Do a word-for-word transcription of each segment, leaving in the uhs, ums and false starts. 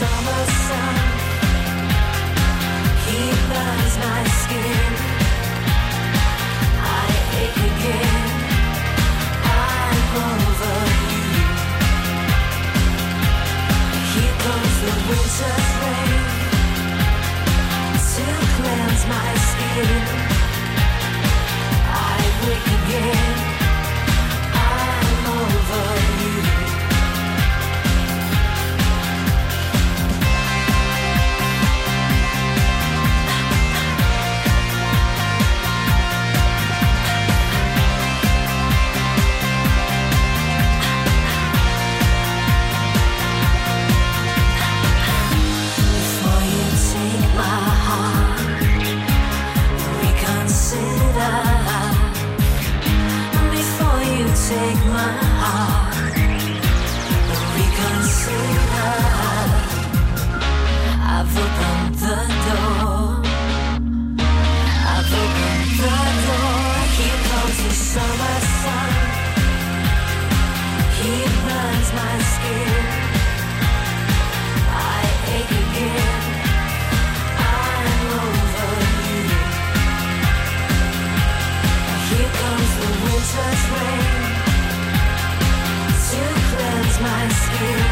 summer sun. He burns my skin. I ache again. I'm over you. Here comes the winter's rain to cleanse my skin. I wake again. I'm over you. Take my heart, reconsider. I've opened the door. I've opened the door. Here comes the summer sun. He burns my skin. I ache again. I'm over you. Here comes the winter's rain to cleanse my skin.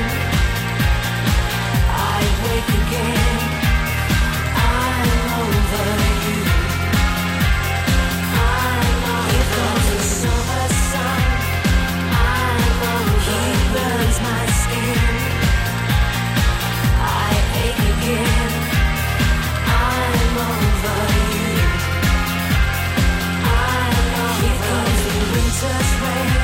I wake again. I'm over you. I'm over. Here comes the summer sun. I'm over. He burns my skin. I ache again. I'm over you. I'm over. Here comes the winter's rain.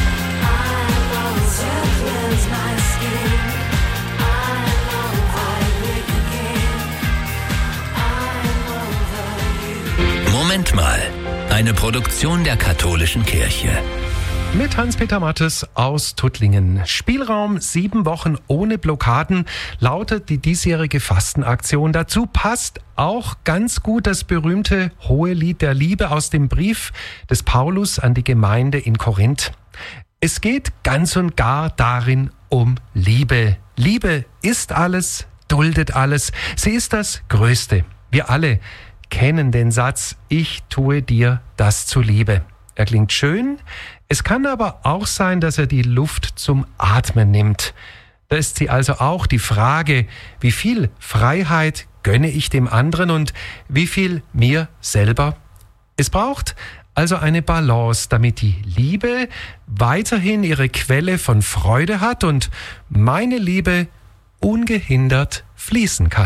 My skin. I'm over. I wake again. I'm over you. Moment mal. Eine Produktion der Katholischen Kirche. Mit Hans-Peter Mattes aus Tuttlingen. Spielraum sieben Wochen ohne Blockaden lautet die diesjährige Fastenaktion. Dazu passt auch ganz gut das berühmte Hohelied der Liebe aus dem Brief des Paulus an die Gemeinde in Korinth. Es geht ganz und gar darin um Liebe. Liebe ist alles, duldet alles. Sie ist das Größte. Wir alle kennen den Satz, ich tue dir das zuliebe. Er klingt schön. Es kann aber auch sein, dass er die Luft zum Atmen nimmt. Da ist sie also auch die Frage, wie viel Freiheit gönne ich dem anderen und wie viel mir selber? Es braucht also eine Balance, damit die Liebe weiterhin ihre Quelle von Freude hat und meine Liebe ungehindert fließen kann.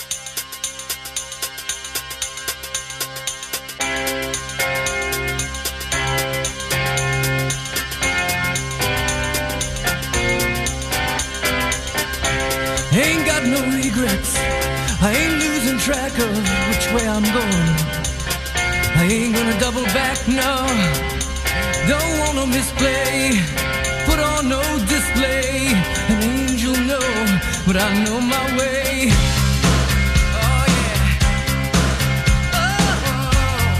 Ain't got no regrets. I ain't losing track of which way I'm going. I ain't gonna double back, no. Don't wanna misplay. Put on no display. An angel, no, but I know my way. Oh yeah. Oh.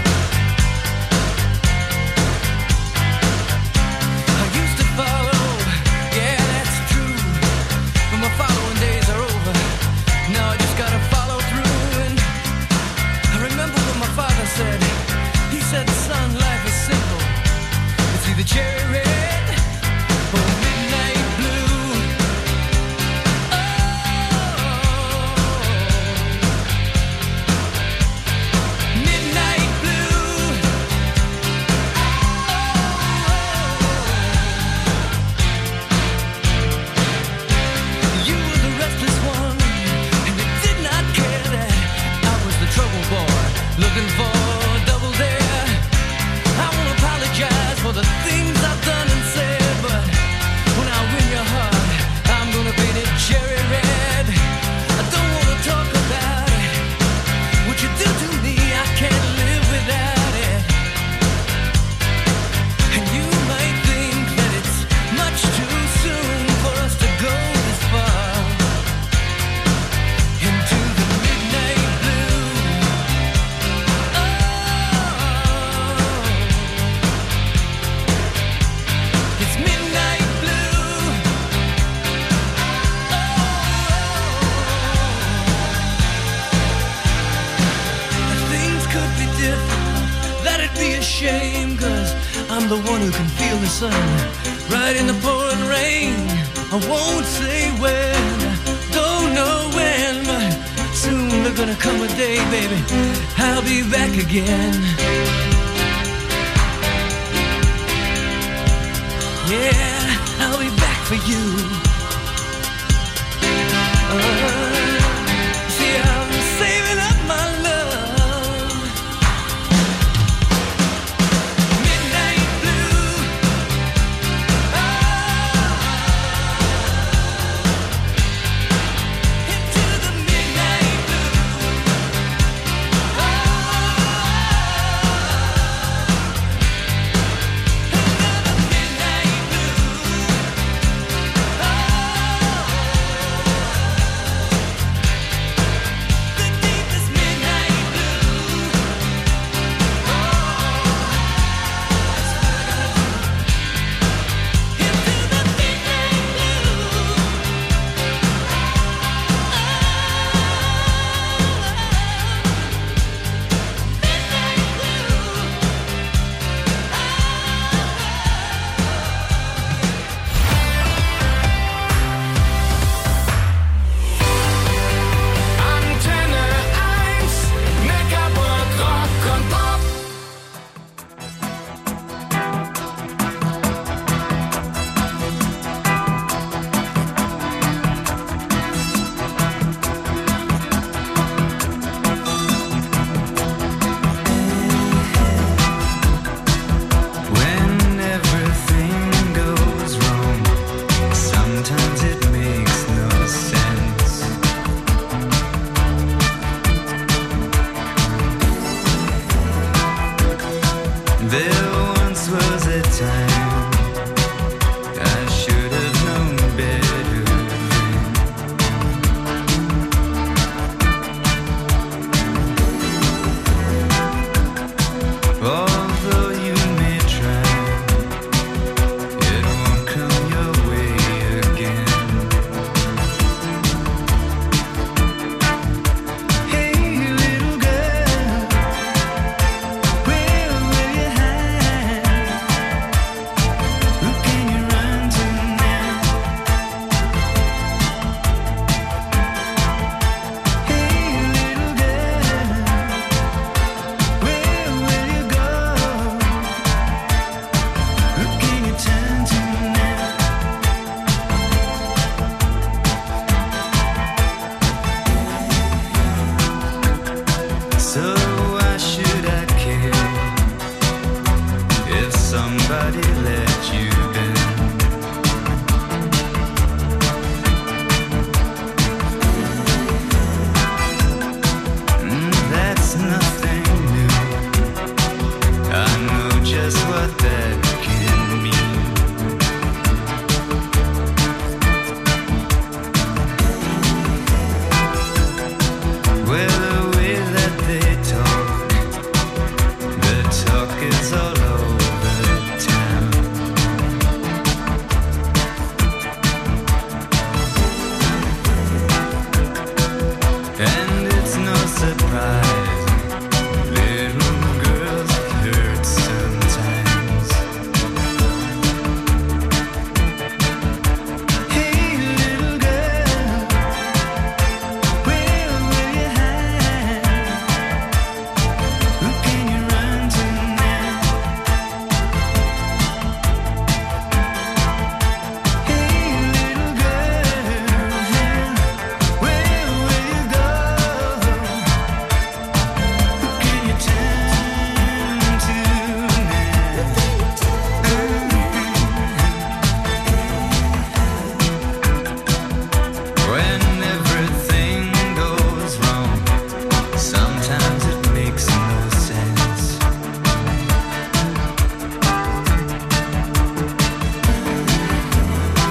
I used to follow, yeah, that's true. But my following days are over. Now I just gotta follow through. And I remember what my father said. He said, son, life is simple. It's either cherry red or midnight blue. Oh, I'm the one who can feel the sun right in the pouring rain. I won't say when, don't know when, but soon there's gonna come a day, baby, I'll be back again. Yeah, I'll be back for you.